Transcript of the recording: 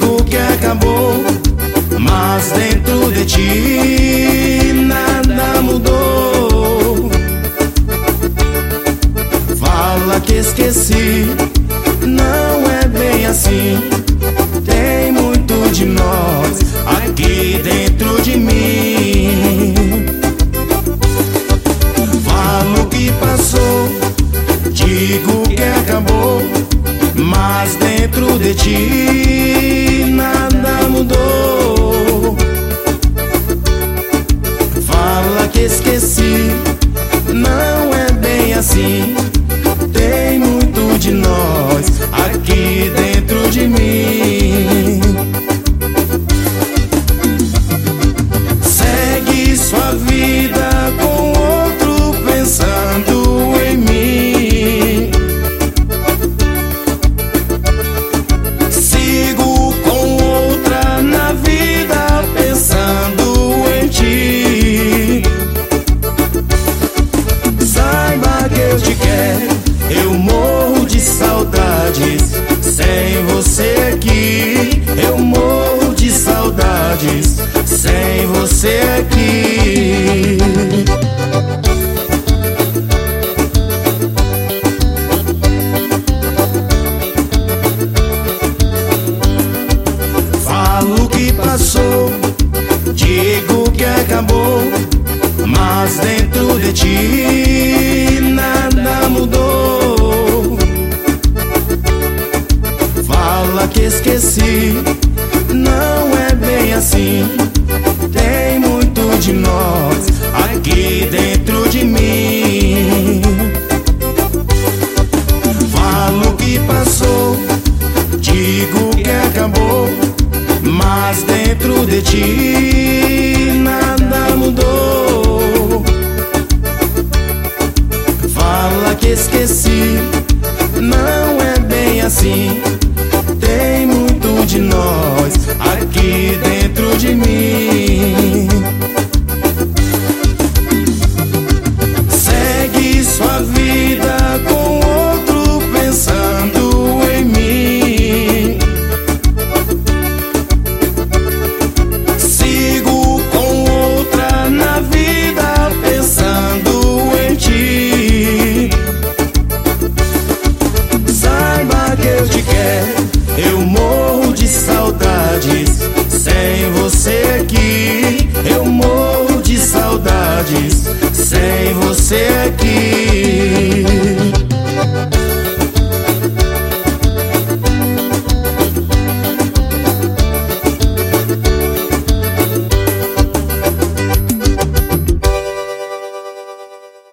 Digo que acabou, mas dentro de ti nada mudou. Fala que esqueci, não é bem assim. Tem muito de nós aqui dentro de mim. Falo que passou, digo que acabou, mas dentro de ti nada mudou. Fala que esqueci, não é bem assim. Tem muito de nós aqui dentro de mim. Segue sua vida com outro pensando em mim. Sigo com outra na vida pensando em ti. Saiba que eu te quero, eu morro de saudades sem você aqui. Eu morro de saudades sem você aqui. Falo que passou, digo que acabou, mas dentro de ti nada mudou. Fala que esqueci, não é bem assim. Tem muito de nós aqui dentro de mim. Falo que passou, digo que acabou, mas dentro de ti nada mudou. Fala que esqueci, não é bem assim. Tem muito de nós aqui dentro de mim. Segue sua vida com outro pensando em mim. Sigo com outra na vida pensando em ti. Saiba que eu te quero, eu morro de saudades sem você aqui. Eu morro de saudades sem você aqui.